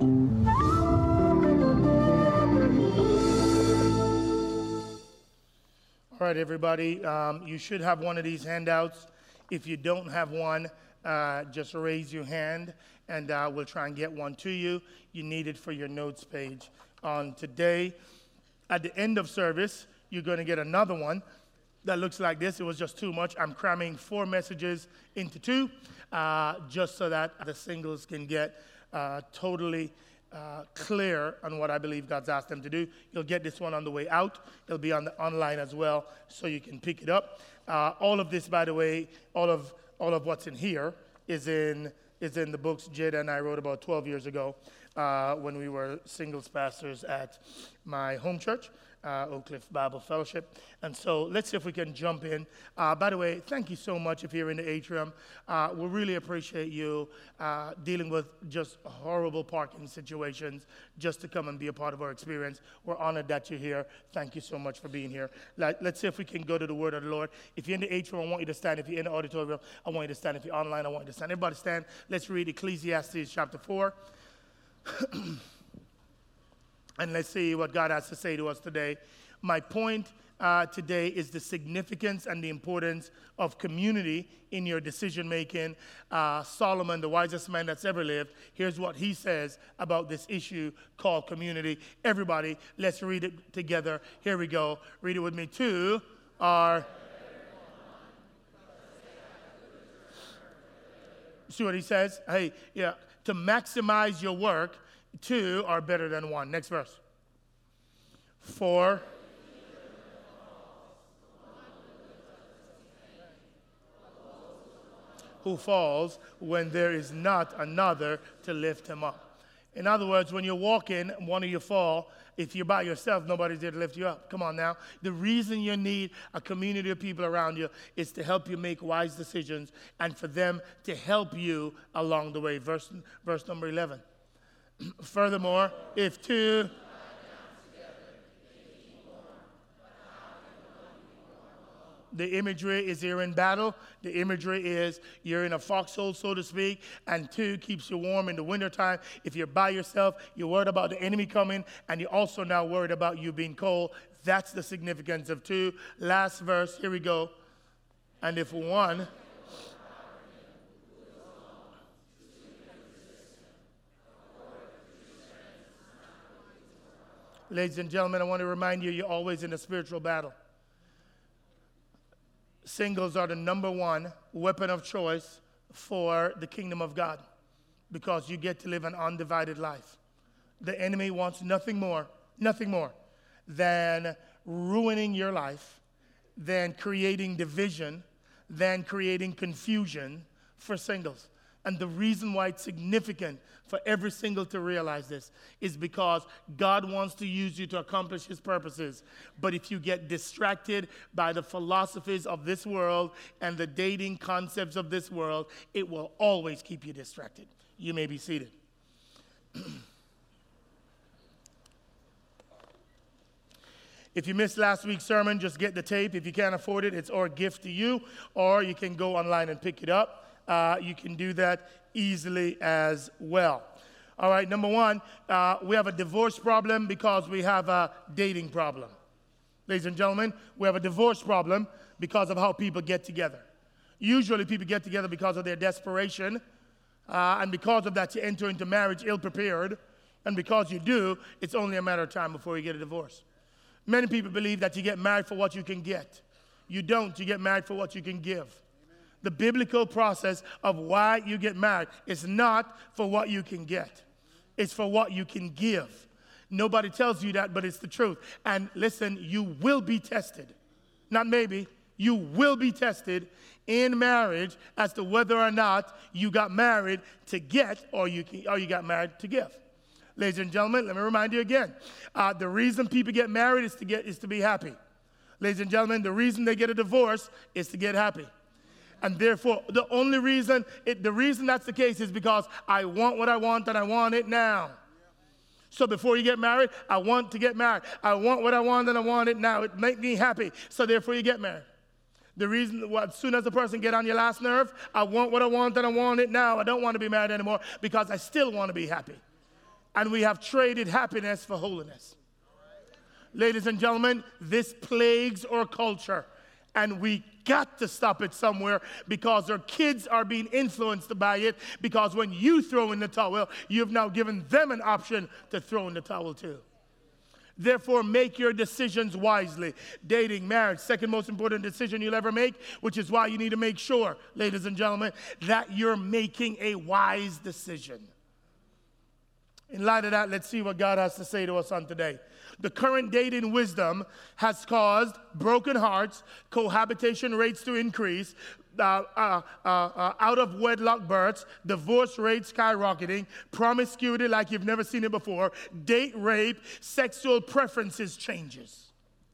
All right, everybody, you should have one of these handouts. If you don't have one, just raise your hand, and we'll try and get one to you. You need it for your notes page on today. At the end of service, you're going to get another one that looks like this. It was just too much. I'm cramming 4 messages into 2, just so that the singles can get totally clear on what I believe God's asked them to do. You'll get this one on the way out. It'll be on the online as well, so you can pick it up. All of this, by the way, all of what's in here is in the books Jada and I wrote about 12 years ago when we were singles pastors at my home church, Oak Cliff Bible Fellowship. And so let's see if we can jump in. By the way, thank you so much if you're in the atrium. We really appreciate you dealing with just horrible parking situations just to come and be a part of our experience. We're honored that you're here. Thank you so much for being here. Let's see if we can go to the word of the Lord. If you're in the atrium, I want you to stand. If you're in the auditorium, I want you to stand. If you're online, I want you to stand. Everybody stand. Let's read Ecclesiastes chapter 4. And let's see what God has to say to us today. My point today is the significance and the importance of community in your decision-making. Solomon, the wisest man that's ever lived, here's what he says about this issue called community. Everybody, let's read it together. Here we go. Read it with me. 2 are... See what he says? Hey, yeah, to maximize your work, 2 are better than 1. Next verse. 4. Who falls when there is not another to lift him up. In other words, when you're walking, one of you fall. If you're by yourself, nobody's there to lift you up. Come on now. The reason you need a community of people around you is to help you make wise decisions and for them to help you along the way. Verse number 11. Furthermore, if 2... The imagery is you're in battle. The imagery is you're in a foxhole, so to speak, and 2 keeps you warm in the wintertime. If you're by yourself, you're worried about the enemy coming, and you're also now worried about you being cold. That's the significance of 2. Last verse, here we go. And if 1... Ladies and gentlemen, I want to remind you, you're always in a spiritual battle. Singles are the number 1 weapon of choice for the kingdom of God because you get to live an undivided life. The enemy wants nothing more than ruining your life, than creating division, than creating confusion for singles. And the reason why it's significant for every single to realize this is because God wants to use you to accomplish his purposes. But if you get distracted by the philosophies of this world and the dating concepts of this world, it will always keep you distracted. You may be seated. If you missed last week's sermon, just get the tape. If you can't afford it, it's our gift to you, or you can go online and pick it up. You can do that easily as well. All right, number 1, we have a divorce problem because we have a dating problem. Ladies and gentlemen, we have a divorce problem because of how people get together. Usually people get together because of their desperation, and because of that you enter into marriage ill-prepared, and because you do, it's only a matter of time before you get a divorce. Many people believe that you get married for what you can get. You don't. You get married for what you can give. The biblical process of why you get married is not for what you can get. It's for what you can give. Nobody tells you that, but it's the truth. And listen, you will be tested. Not maybe. You will be tested in marriage as to whether or not you got married to get or you got married to give. Ladies and gentlemen, let me remind you again. The reason people get married is to be happy. Ladies and gentlemen, the reason they get a divorce is to get happy. And therefore, the reason that's the case is because I want what I want and I want it now. So before you get married, I want to get married. I want what I want and I want it now. It makes me happy. So therefore you get married. The reason, as soon as the person get on your last nerve, I want what I want and I want it now. I don't want to be married anymore because I still want to be happy. And we have traded happiness for holiness. Ladies and gentlemen, this plagues our culture. And we got to stop it somewhere because our kids are being influenced by it. Because when you throw in the towel, you've now given them an option to throw in the towel too. Therefore, make your decisions wisely. Dating, marriage, second most important decision you'll ever make, which is why you need to make sure, ladies and gentlemen, that you're making a wise decision. In light of that, let's see what God has to say to us on today. The current dating wisdom has caused broken hearts, cohabitation rates to increase, out-of-wedlock births, divorce rates skyrocketing, promiscuity like you've never seen it before, date rape, sexual preferences changes.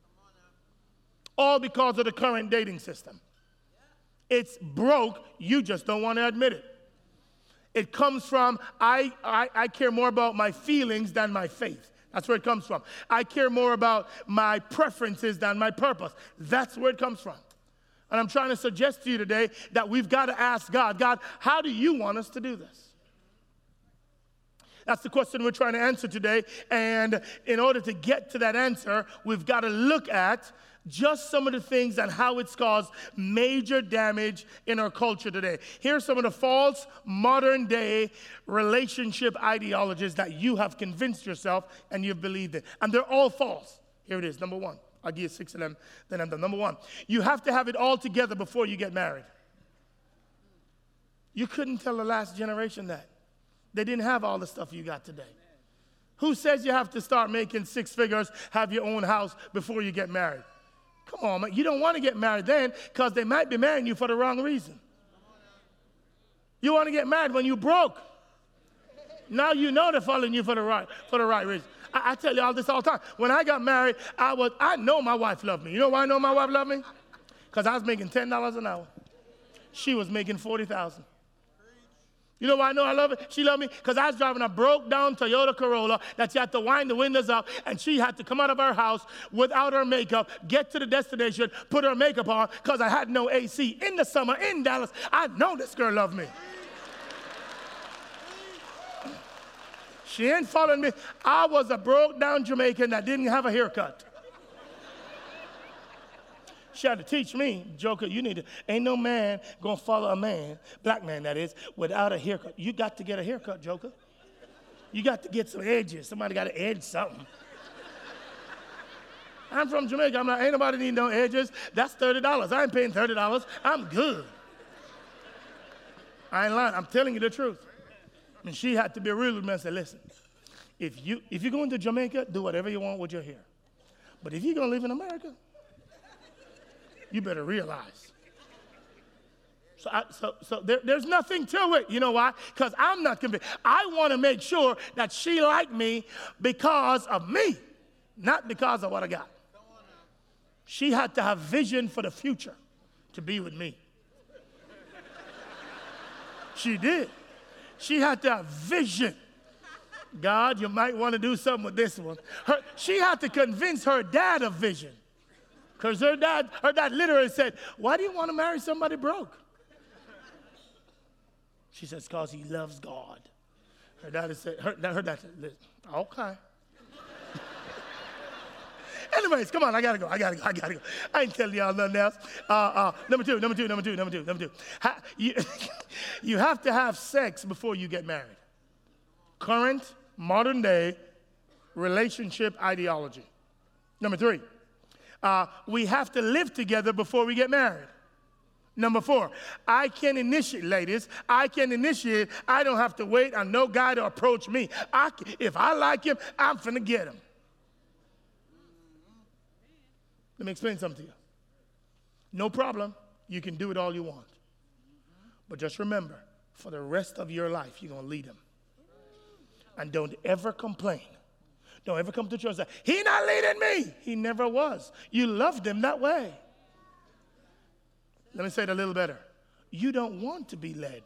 All because of the current dating system. It's broke, you just don't want to admit it. It comes from, I care more about my feelings than my faith. That's where it comes from. I care more about my preferences than my purpose. That's where it comes from. And I'm trying to suggest to you today that we've got to ask God, God, how do you want us to do this? That's the question we're trying to answer today. And in order to get to that answer, we've got to look at just some of the things and how it's caused major damage in our culture today. Here are some of the false modern day relationship ideologies that you have convinced yourself and you've believed in. And they're all false. Here it is, number one. I'll give you 6 of them, then I'm done. Number one, you have to have it all together before you get married. You couldn't tell the last generation that. They didn't have all the stuff you got today. Who says you have to start making 6 figures, have your own house before you get married? Come on, man. You don't want to get married then because they might be marrying you for the wrong reason. You want to get married when you're broke. Now you know they're following you for the right reason. I tell you all this all the time. When I got married, I know my wife loved me. You know why I know my wife loved me? Because I was making $10 an hour. She was making $40,000. You know why I know I love her? She loved me because I was driving a broke-down Toyota Corolla that she had to wind the windows up, and she had to come out of her house without her makeup, get to the destination, put her makeup on because I had no AC in the summer in Dallas. I know this girl loved me. She ain't following me. I was a broke-down Jamaican that didn't have a haircut. She had to teach me, Joker, ain't no man gonna follow a man, black man that is, without a haircut. You got to get a haircut, Joker. You got to get some edges. Somebody got to edge something. I'm from Jamaica. I'm like, ain't nobody need no edges. That's $30. I ain't paying $30. I'm good. I ain't lying. I'm telling you the truth. And she had to be real with me and say, listen, if you're going to Jamaica, do whatever you want with your hair. But if you're going to live in America, you better realize. So there's nothing to it. You know why? Because I'm not convinced. I want to make sure that she liked me because of me, not because of what I got. She had to have vision for the future to be with me. She did. She had to have vision. God, you might want to do something with this one. She had to convince her dad of vision. Because her dad literally said, why do you want to marry somebody broke? She says, because he loves God. Her dad said, okay. Anyways, come on, I gotta go. I ain't telling y'all nothing else. Number two. You have to have sex before you get married. Current, modern day relationship ideology. Number 3. We have to live together before we get married. Number 4, I can initiate, ladies. I don't have to wait on no guy to approach me. If I like him, I'm finna get him. Let me explain something to you. No problem. You can do it all you want. But just remember, for the rest of your life, you're going to lead him. And don't ever complain. Don't ever come to church and say, he not leading me. He never was. You loved him that way. Let me say it a little better. You don't want to be led.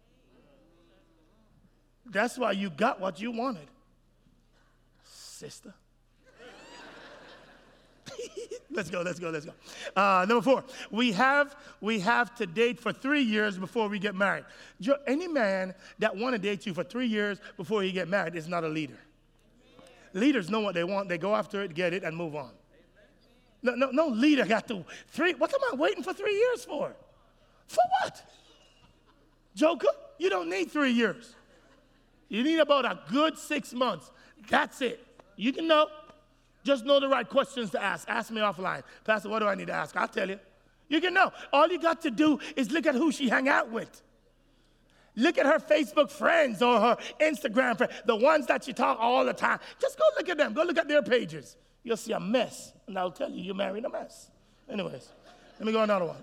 That's why you got what you wanted, sister. Let's go. Number 4, we have to date for 3 years before we get married. Any man that want to date you for 3 years before he get married is not a leader. Leaders know what they want. They go after it, get it, and move on. No leader got to 3. What am I waiting for 3 years for? For what? Joker, you don't need 3 years. You need about a good 6 months. That's it. You can know. Just know the right questions to ask. Ask me offline. Pastor, what do I need to ask? I'll tell you. You can know. All you got to do is look at who she hang out with. Look at her Facebook friends or her Instagram friends, the ones that she talk all the time. Just go look at them. Go look at their pages. You'll see a mess, and I'll tell you, you're marrying a mess. Anyways, let me go another one.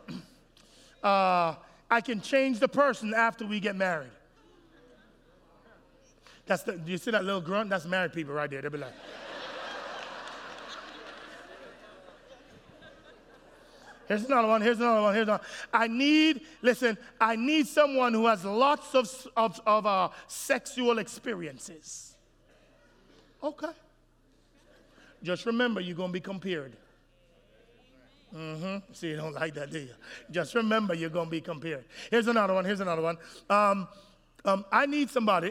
I can change the person after we get married. Do you see that little grunt? That's married people right there. They'll be like... Here's another one. I need someone who has lots of sexual experiences. Okay. Just remember, you're going to be compared. See, you don't like that, do you? Just remember, you're going to be compared. Here's another one. I need somebody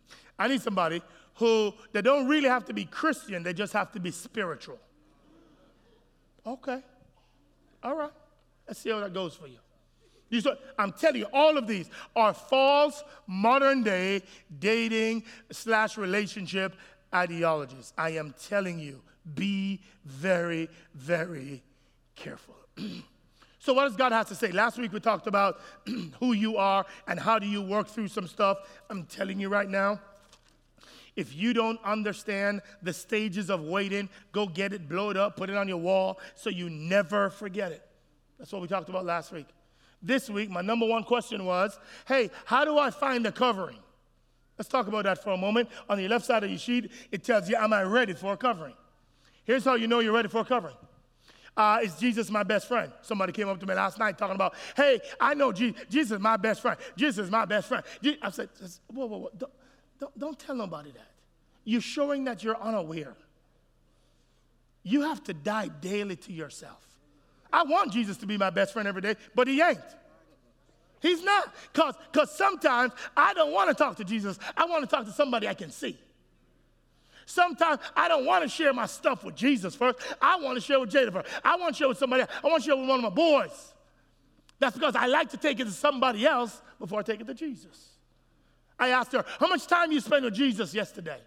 who, they don't really have to be Christian. They just have to be spiritual. Okay. All right, let's see how that goes for you. I'm telling you, all of these are false modern-day dating/relationship ideologies. I am telling you, be very, very careful. So what does God have to say? Last week we talked about who you are and how do you work through some stuff. I'm telling you right now, if you don't understand the stages of waiting, go get it, blow it up, put it on your wall so you never forget it. That's what we talked about last week. This week, my number 1 question was, hey, how do I find a covering? Let's talk about that for a moment. On the left side of your sheet, it tells you, am I ready for a covering? Here's how you know you're ready for a covering. Is Jesus my best friend? Somebody came up to me last night talking about, hey, I know Jesus is my best friend. Jesus is my best friend. I said, whoa. Don't tell nobody that. You're showing that you're unaware. You have to die daily to yourself. I want Jesus to be my best friend every day, but he ain't. He's not. Because sometimes I don't want to talk to Jesus. I want to talk to somebody I can see. Sometimes I don't want to share my stuff with Jesus first. I want to share with Jada first. I want to share with somebody else. I want to share with one of my boys. That's because I like to take it to somebody else before I take it to Jesus. I asked her, how much time you spent with Jesus yesterday?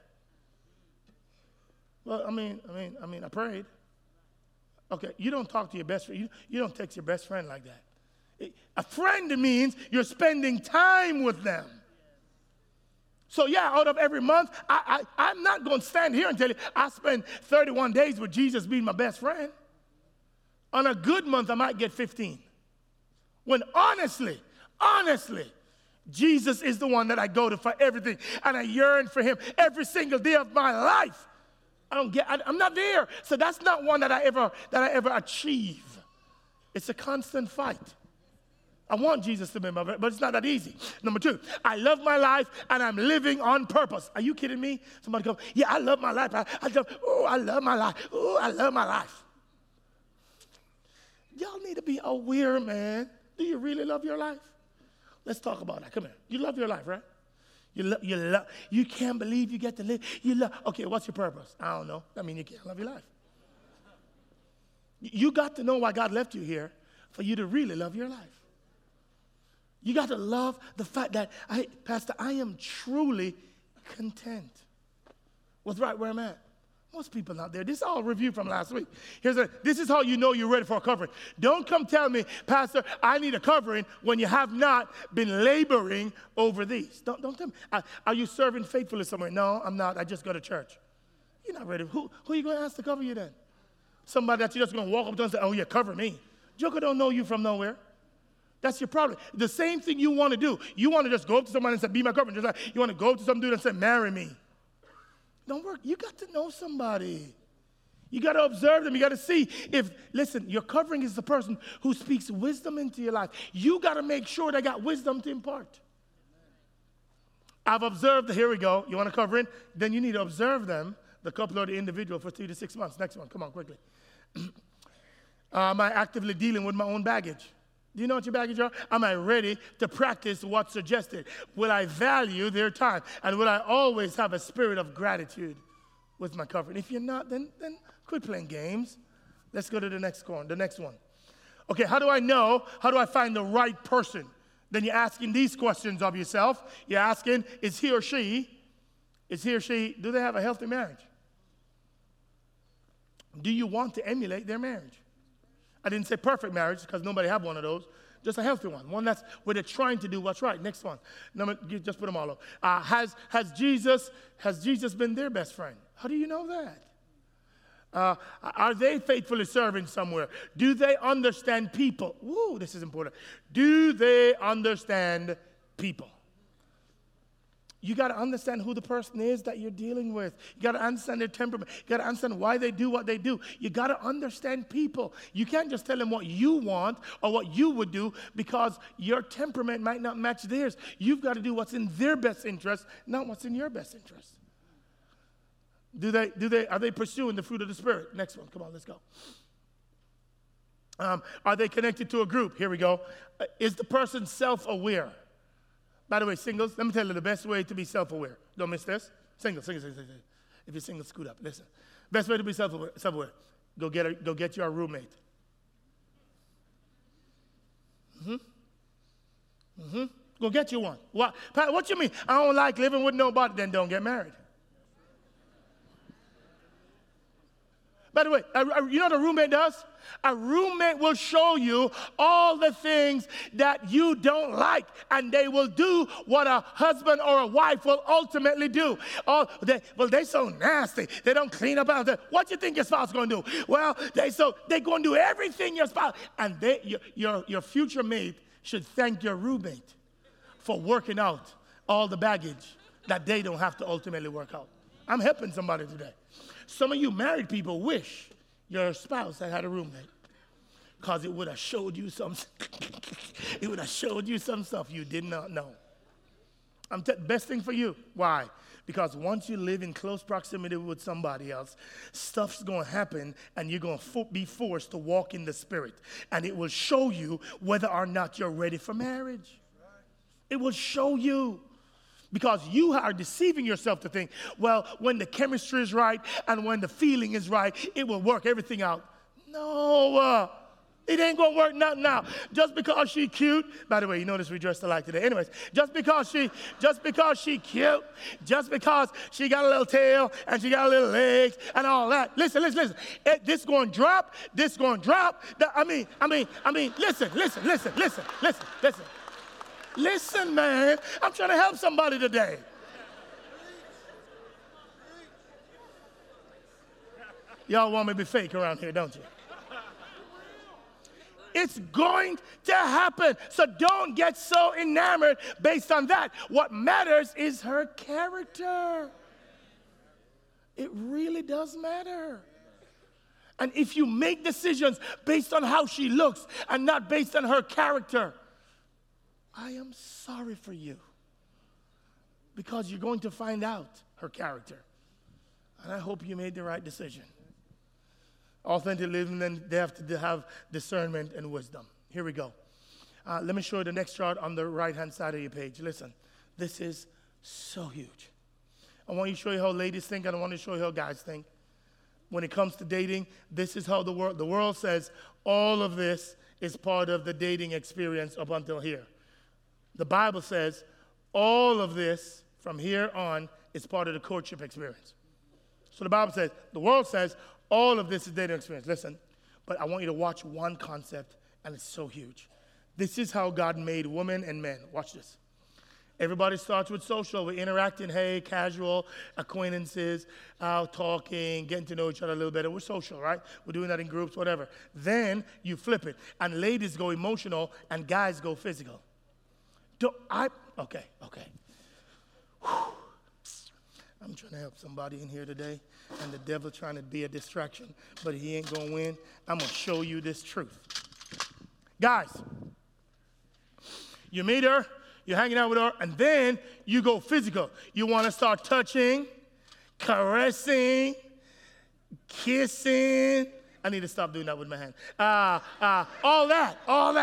Well, I prayed. Okay, you don't talk to your best friend. You don't text your best friend like that. A friend means you're spending time with them. So yeah, out of every month, I'm not going to stand here and tell you I spend 31 days with Jesus being my best friend. On a good month, I might get 15. When honestly, Jesus is the one that I go to for everything, and I yearn for him every single day of my life. I'm not there. So that's not one that I ever achieve. It's a constant fight. I want Jesus to be my friend, but it's not that easy. Number 2, I love my life and I'm living on purpose. Are you kidding me? Somebody goes, yeah, I love my life. I love my life. Oh, I love my life. Y'all need to be aware, man. Do you really love your life? Let's talk about that. Come here. You love your life, right? You can't believe you get to live. Okay, what's your purpose? I don't know. I mean, you can't love your life. You got to know why God left you here for you to really love your life. You got to love the fact that, Pastor, I am truly content with right where I'm at. Most people out there, this is all a review from last week. This is how you know you're ready for a covering. Don't come tell me, Pastor, I need a covering when you have not been laboring over these. Don't tell me. Are you serving faithfully somewhere? No, I'm not. I just go to church. You're not ready. Who are you going to ask to cover you then? Somebody that you're just going to walk up to and say, oh, yeah, cover me. Joker don't know you from nowhere. That's your problem. The same thing you want to do. You want to just go up to somebody and say, be my covering. Just like you want to go up to some dude and say, marry me. Don't work. You got to know somebody. You got to observe them. You got to see listen, your covering is the person who speaks wisdom into your life. You got to make sure they got wisdom to impart. I've observed, here we go. You want to cover in? Then you need to observe them, the couple or the individual, for 3 to 6 months. Next one. Come on, quickly. Am I actively dealing with my own baggage? Do you know what your baggage are? Am I ready to practice what's suggested? Will I value their time? And will I always have a spirit of gratitude with my covering? If you're not, then quit playing games. Let's go to the next one. Okay, how do I know? How do I find the right person? Then you're asking these questions of yourself. You're asking, is he or she, do they have a healthy marriage? Do you want to emulate their marriage? I didn't say perfect marriage because nobody have one of those. Just a healthy one that where they're trying to do what's right. Next one. Just put them all up. Has Jesus been their best friend? How do you know that? Are they faithfully serving somewhere? Do they understand people? Woo, this is important. Do they understand people? You got to understand who the person is that you're dealing with. You got to understand their temperament. You got to understand why they do what they do. You got to understand people. You can't just tell them what you want or what you would do because your temperament might not match theirs. You've got to do what's in their best interest, not what's in your best interest. Are they pursuing the fruit of the Spirit? Next one. Come on, let's go. Are they connected to a group? Here we go. Is the person self-aware? By the way, singles, let me tell you the best way to be self-aware. Don't miss this. Singles. If you're single, scoot up. Listen. Best way to be self-aware. Go get your roommate. Go get you one. What you mean? I don't like living with nobody. Then don't get married. By the way, you know what a roommate does? A roommate will show you all the things that you don't like, and they will do what a husband or a wife will ultimately do. They're so nasty. They don't clean up after. What do you think your spouse is going to do? Well, they're going to do everything your spouse. And your future mate should thank your roommate for working out all the baggage that they don't have to ultimately work out. I'm helping somebody today. Some of you married people wish your spouse had a roommate because it would have showed you some stuff you did not know. Best thing for you. Why? Because once you live in close proximity with somebody else, stuff's going to happen and you're going to be forced to walk in the Spirit. And it will show you whether or not you're ready for marriage. It will show you. Because you are deceiving yourself to think, well, when the chemistry is right and when the feeling is right, it will work everything out. No, it ain't going to work nothing out. Just because she cute, by the way, you notice we dressed alike today. Anyways, just because she cute, just because she got a little tail and she got a little legs and all that. Listen. This going to drop. Listen. Listen, man, I'm trying to help somebody today. Y'all want me to be fake around here, don't you? It's going to happen. So don't get so enamored based on that. What matters is her character. It really does matter. And if you make decisions based on how she looks and not based on her character, I am sorry for you because you're going to find out her character. And I hope you made the right decision. Authentic living, then they have to have discernment and wisdom. Here we go. Let me show you the next chart on the right-hand side of your page. Listen, this is so huge. I want to show you how ladies think, and I want to show you how guys think. When it comes to dating, this is how the world says all of this is part of the dating experience up until here. The Bible says all of this from here on is part of the courtship experience. So the Bible says, the world says all of this is dating experience. Listen, but I want you to watch one concept, and it's so huge. This is how God made women and men. Watch this. Everybody starts with social. We're interacting, hey, casual, acquaintances, out talking, getting to know each other a little better. We're social, right? We're doing that in groups, whatever. Then you flip it, and ladies go emotional, and guys go physical. Okay. Whew. I'm trying to help somebody in here today, and the devil trying to be a distraction, but he ain't going to win. I'm going to show you this truth. Guys, you meet her, you're hanging out with her, and then you go physical. You want to start touching, caressing, kissing, I need to stop doing that with my hand. All that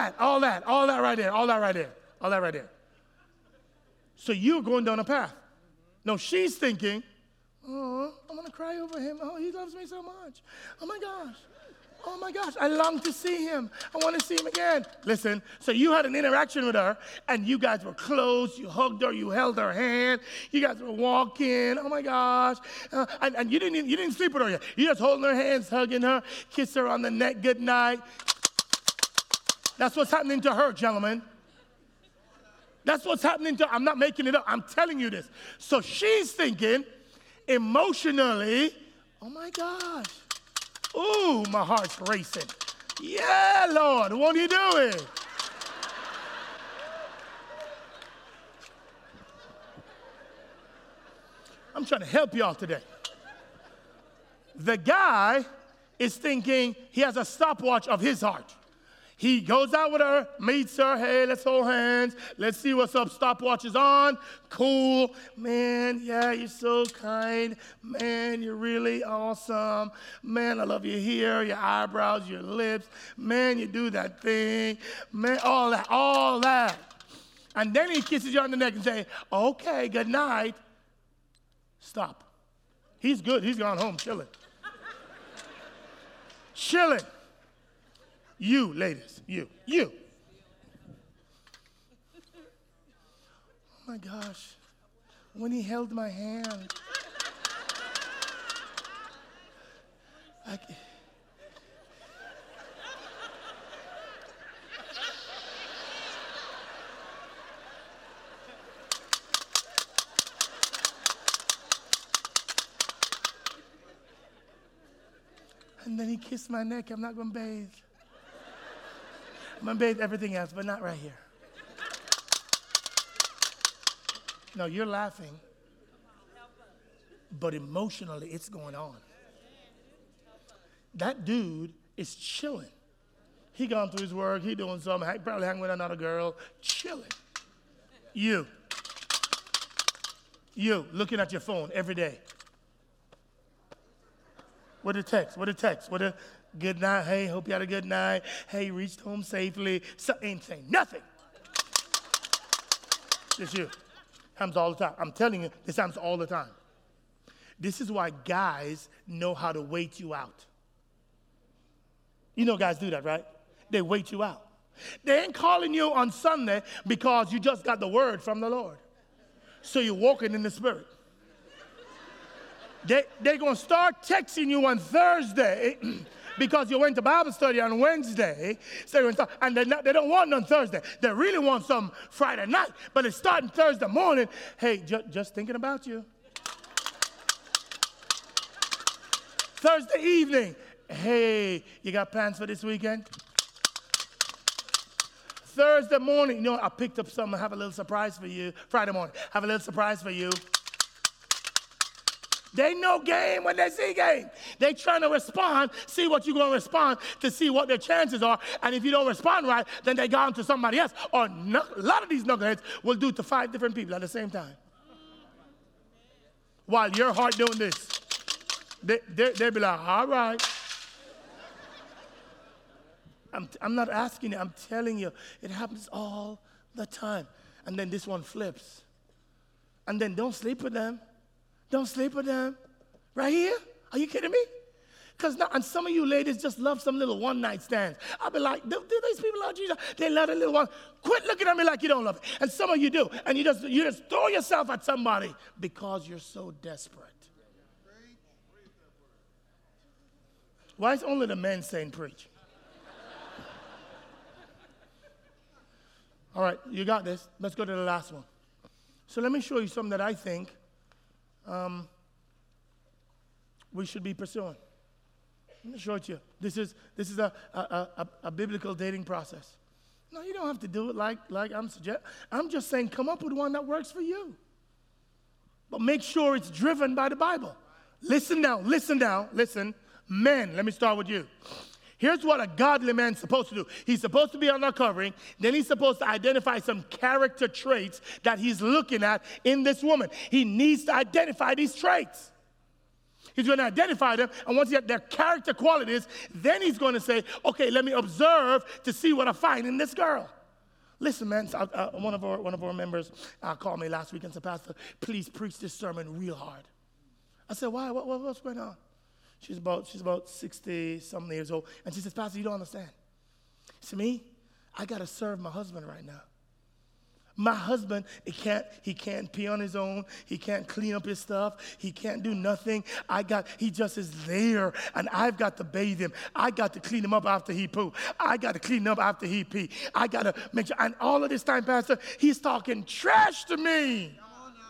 right there. So you're going down a path. No, she's thinking, oh, I'm going to cry over him. Oh, he loves me so much. Oh my gosh, I long to see him. I want to see him again. Listen, so you had an interaction with her, and you guys were close. You hugged her. You held her hand. You guys were walking. Oh my gosh. And you didn't sleep with her yet. You just holding her hands, hugging her, kiss her on the neck, good night. That's what's happening to her, gentlemen. That's what's happening to her. I'm not making it up. I'm telling you this. So she's thinking emotionally, oh my gosh. Ooh, my heart's racing. Yeah, Lord, what are you doing? I'm trying to help y'all today. The guy is thinking he has a stopwatch of his heart. He goes out with her, meets her, hey, let's hold hands. Let's see what's up. Stopwatch is on. Cool. Man, yeah, you're so kind. Man, you're really awesome. Man, I love your hair, your eyebrows, your lips. Man, you do that thing. Man, all that. And then he kisses you on the neck and say, okay, good night. Stop. He's good. He's gone home chilling. Chilling. You, ladies, you. Oh my gosh, when he held my hand, and then he kissed my neck. I'm not going to bathe. I'm going to bathe everything else, but not right here. No, you're laughing, but emotionally it's going on. That dude is chilling. He gone through his work, he doing something, probably hanging with another girl, chilling. You, looking at your phone every day. What a text. Good night. Hey, hope you had a good night. Hey, reached home safely. So, ain't saying nothing. It's you. Happens all the time. I'm telling you, this happens all the time. This is why guys know how to wait you out. You know guys do that, right? They wait you out. They ain't calling you on Sunday because you just got the word from the Lord. So you're walking in the Spirit. They're going to start texting you on Thursday because you went to Bible study on Wednesday. And they don't want it on Thursday. They really want some Friday night, but it's starting Thursday morning. Hey, just thinking about you. Thursday evening. Hey, you got plans for this weekend? Thursday morning, you know, I picked up something. I have a little surprise for you. Friday morning, have a little surprise for you. They know game when they see game. They trying to respond, see what you're going to respond to see what their chances are. And if you don't respond right, then they go on to somebody else. Or a lot of these knuckleheads will do it to 5 different people at the same time. While your heart doing this. They'll be like, all right. I'm not asking you. I'm telling you. It happens all the time. And then this one flips. And then don't sleep with them. Don't sleep with them. Right here? Are you kidding me? And some of you ladies just love some little one-night stands. I'll be like, do these people love Jesus? They love a little one. Quit looking at me like you don't love it. And some of you do. And you just throw yourself at somebody because you're so desperate. Why is only the men saying preach? All right, you got this. Let's go to the last one. So let me show you something that I think we should be pursuing. Let me show it to you. This is a biblical dating process. No, you don't have to do it like I'm suggesting. I'm just saying come up with one that works for you. But make sure it's driven by the Bible. Listen now. Men, let me start with you. Here's what a godly man's supposed to do. He's supposed to be on our covering. Then he's supposed to identify some character traits that he's looking at in this woman. He needs to identify these traits. He's going to identify them, and once he has their character qualities, then he's going to say, okay, let me observe to see what I find in this girl. Listen, man, one of our members called me last week and said, Pastor, please preach this sermon real hard. I said, why? What's going on? She's about 60-something years old, and she says, Pastor, you don't understand. See, me, I got to serve my husband right now. My husband, he can't pee on his own. He can't clean up his stuff. He can't do nothing. He just is there, and I've got to bathe him. I got to clean him up after he poo. I got to clean him up after he pee. I got to make sure, and all of this time, Pastor, he's talking trash to me.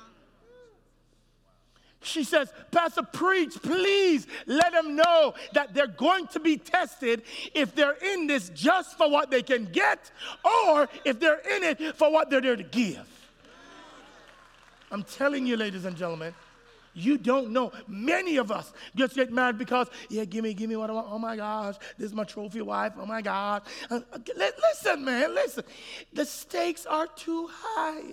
She says, Pastor, preach, please let them know that they're going to be tested if they're in this just for what they can get or if they're in it for what they're there to give. I'm telling you, ladies and gentlemen, you don't know. Many of us just get married because, yeah, give me what I want. Oh, my gosh, this is my trophy wife. Oh, my God. Listen, man, listen. The stakes are too high.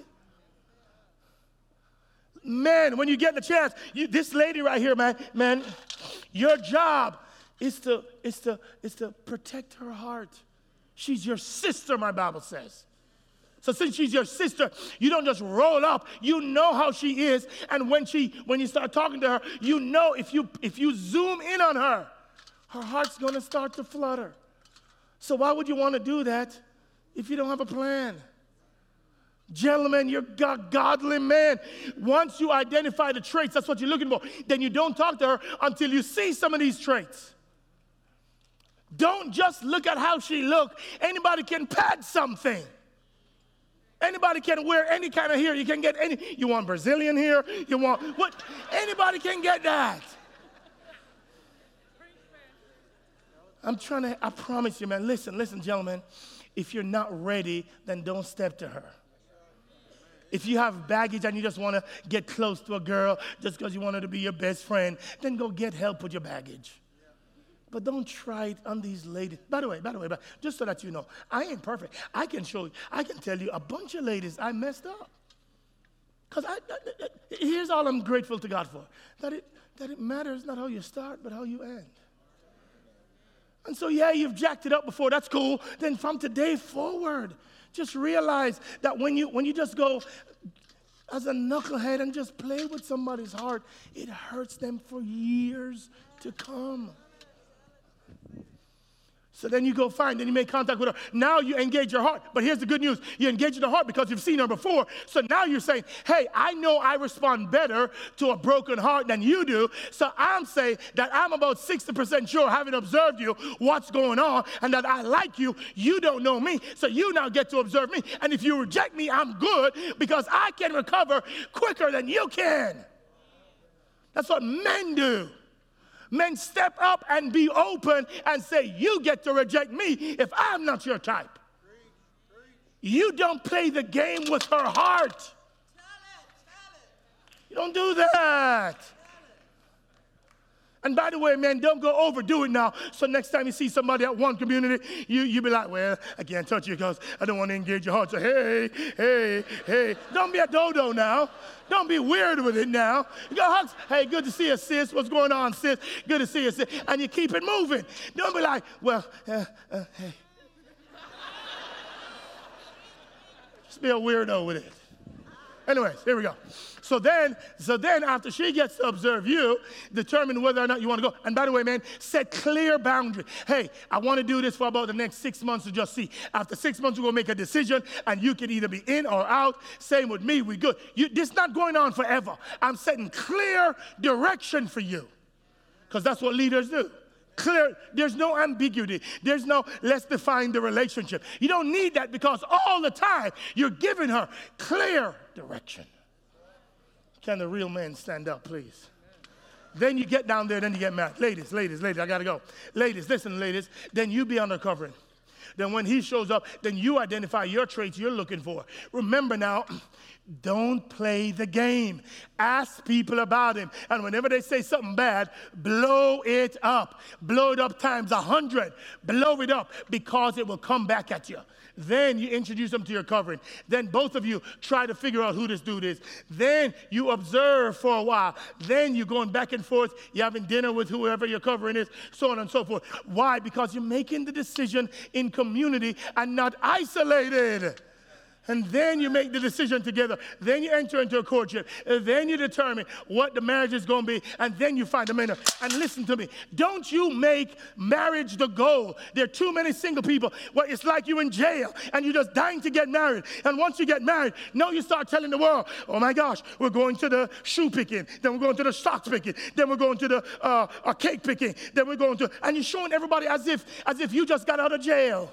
Man, when you get the chance, this lady right here, man, your job is to protect her heart. She's your sister, my Bible says. So since she's your sister, you don't just roll up. You know how she is, and when you start talking to her, you know if you zoom in on her, her heart's going to start to flutter. So why would you want to do that if you don't have a plan? Gentlemen, you're a godly man. Once you identify the traits, that's what you're looking for, then you don't talk to her until you see some of these traits. Don't just look at how she looks. Anybody can pad something. Anybody can wear any kind of hair. You can get any. You want Brazilian hair? You want what? Anybody can get that. I promise you, man. Listen, gentlemen. If you're not ready, then don't step to her. If you have baggage and you just want to get close to a girl just because you want her to be your best friend, then go get help with your baggage. But don't try it on these ladies. By the way, just so that you know, I ain't perfect. I can tell you a bunch of ladies I messed up. Because here's all I'm grateful to God for. That it matters not how you start, but how you end. And so, yeah, you've jacked it up before. That's cool. Then from today forward, just realize that when you just go as a knucklehead and just play with somebody's heart, it hurts them for years to come. So then you go find, then you make contact with her. Now you engage your heart. But here's the good news. You engage in the heart because you've seen her before. So now you're saying, hey, I know I respond better to a broken heart than you do. So I'm saying that I'm about 60% sure, having observed you, what's going on, and that I like you. You don't know me. So you now get to observe me. And if you reject me, I'm good because I can recover quicker than you can. That's what men do. Men step up and be open and say, you get to reject me if I'm not your type. You don't play the game with her heart. You don't do that. And by the way, man, don't go overdo it now. So next time you see somebody at one community, you be like, well, I can't touch you because I don't want to engage your heart. So hey. Don't be a dodo now. Don't be weird with it now. You go hugs. Hey, good to see you, sis. What's going on, sis? Good to see you, sis. And you keep it moving. Don't be like, well, hey. Just be a weirdo with it. Anyways, here we go. So then after she gets to observe you, determine whether or not you want to go. And by the way, man, set clear boundaries. Hey, I want to do this for about the next 6 months to just see. After 6 months, we're going to make a decision, and you can either be in or out. Same with me, we good. This is not going on forever. I'm setting clear direction for you because that's what leaders do. Clear, there's no ambiguity. There's no let's define the relationship. You don't need that because all the time you're giving her clear direction. Can the real men stand up, please? Then you get down there, then you get married. Ladies, I gotta go. Ladies, listen, ladies, then you be under covering. Then when he shows up, then you identify your traits you're looking for. Remember now, don't play the game. Ask people about him. And whenever they say something bad, blow it up. Blow it up times 100. Blow it up because it will come back at you. Then you introduce them to your covering. Then both of you try to figure out who this dude is. Then you observe for a while. Then you're going back and forth. You're having dinner with whoever your covering is, so on and so forth. Why? Because you're making the decision in community and not isolated. And then you make the decision together. Then you enter into a courtship. And then you determine what the marriage is going to be. And then you find a man. And listen to me. Don't you make marriage the goal. There are too many single people. Well, it's like you're in jail and you're just dying to get married. And once you get married, now you start telling the world, oh my gosh, we're going to the shoe picking. Then we're going to the socks picking. Then we're going to the cake picking. Then we're going to, and you're showing everybody as if you just got out of jail.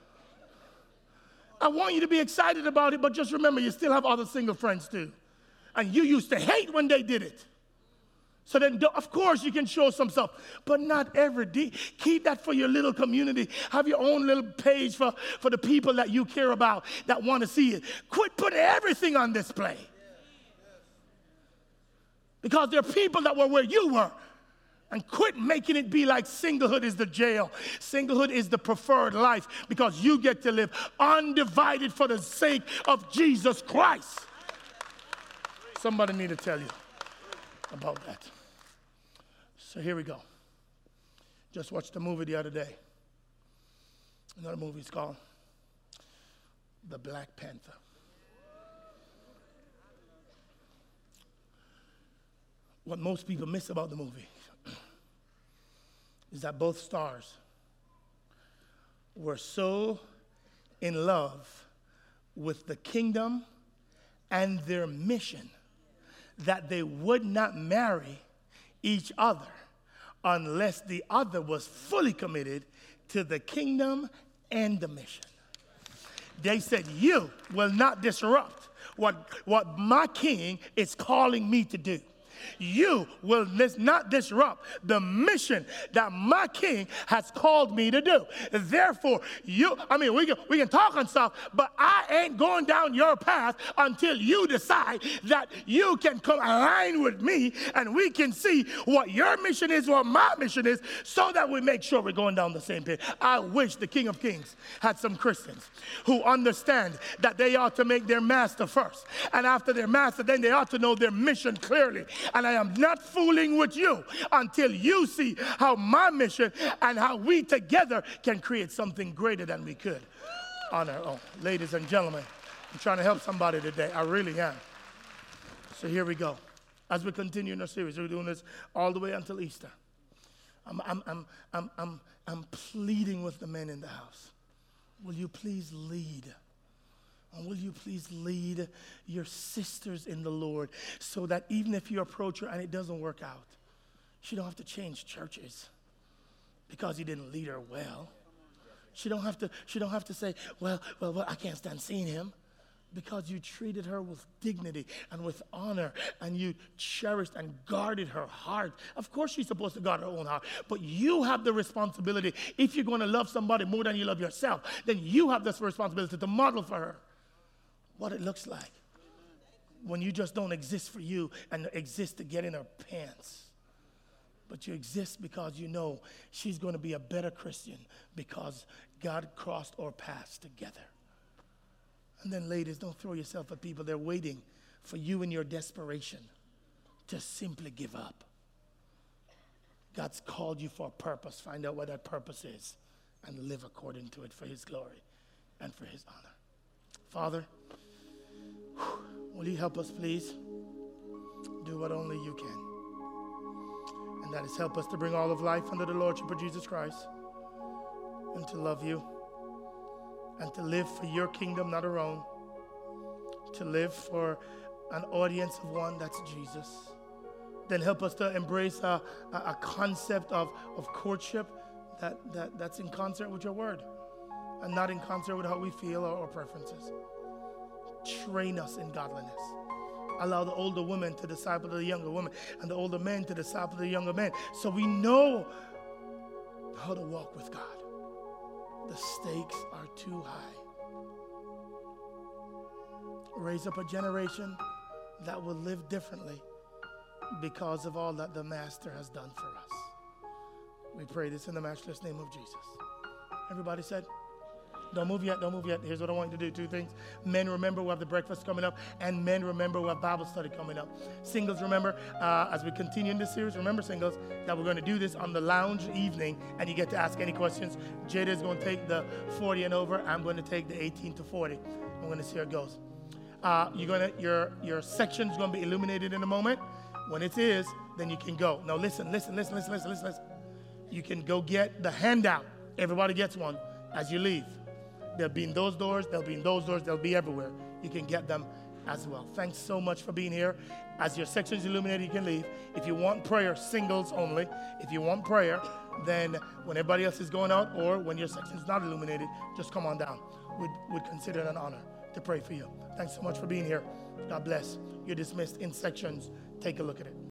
I want you to be excited about it, but just remember, you still have other single friends too. And you used to hate when they did it. So then, of course, you can show some stuff, but not every day. Keep that for your little community. Have your own little page for the people that you care about, that want to see it. Quit putting everything on display. Because there are people that were where you were. And quit making it be like singlehood is the jail. Singlehood is the preferred life because you get to live undivided for the sake of Jesus Christ. Somebody need to tell you about that. So here we go. Just watched a movie the other day. Another movie is called The Black Panther. What most people miss about the movie is that both stars were so in love with the kingdom and their mission that they would not marry each other unless the other was fully committed to the kingdom and the mission. They said, you will not disrupt what my king is calling me to do. You will not disrupt the mission that my king has called me to do. Therefore, we can talk on stuff, but I ain't going down your path until you decide that you can come align with me and we can see what your mission is, what my mission is, so that we make sure we're going down the same path. I wish the King of Kings had some Christians who understand that they ought to make their master first. And after their master, then they ought to know their mission clearly. And I am not fooling with you until you see how my mission and how we together can create something greater than we could on our own. Ladies and gentlemen, I'm trying to help somebody today. I really am. So here we go. As we continue in our series, we're doing this all the way until Easter. I'm pleading with the men in the house. Will you please lead? And will you please lead your sisters in the Lord so that even if you approach her and it doesn't work out, she don't have to change churches because you didn't lead her well. She don't have to say, well, I can't stand seeing him, because you treated her with dignity and with honor, and you cherished and guarded her heart. Of course she's supposed to guard her own heart, but you have the responsibility. If you're going to love somebody more than you love yourself, then you have this responsibility to model for her what it looks like when you just don't exist for you and exist to get in her pants. But you exist because you know she's going to be a better Christian because God crossed our paths together. And then ladies, don't throw yourself at people. They're waiting for you in your desperation to simply give up. God's called you for a purpose. Find out what that purpose is and live according to it for his glory and for his honor. Father, will you help us, please? Do what only you can. And that is help us to bring all of life under the lordship of Jesus Christ and to love you and to live for your kingdom, not our own. To live for an audience of one, that's Jesus. Then help us to embrace a concept of courtship that's in concert with your word and not in concert with how we feel or preferences. Train us in godliness. Allow the older women to disciple the younger women and the older men to disciple the younger men so we know how to walk with God. The stakes are too high. Raise up a generation that will live differently because of all that the Master has done for us. We pray this in the matchless name of Jesus. Everybody said? Don't move yet, don't move yet. Here's what I want you to do, 2 things. Men, remember we have the breakfast coming up, and men, remember we have Bible study coming up. Singles, remember, as we continue in this series, remember, singles, that we're going to do this on the lounge evening, and you get to ask any questions. Jada is going to take the 40 and over. I'm going to take the 18 to 40. I'm going to see how it goes. Your section is going to be illuminated in a moment. When it is, then you can go. Now listen. You can go get the handout. Everybody gets one as you leave. They'll be in those doors, they'll be in those doors, they'll be everywhere. You can get them as well. Thanks so much for being here. As your section is illuminated, you can leave. If you want prayer, singles only. If you want prayer, then when everybody else is going out or when your section is not illuminated, just come on down. We'd consider it an honor to pray for you. Thanks so much for being here. God bless. You're dismissed in sections. Take a look at it.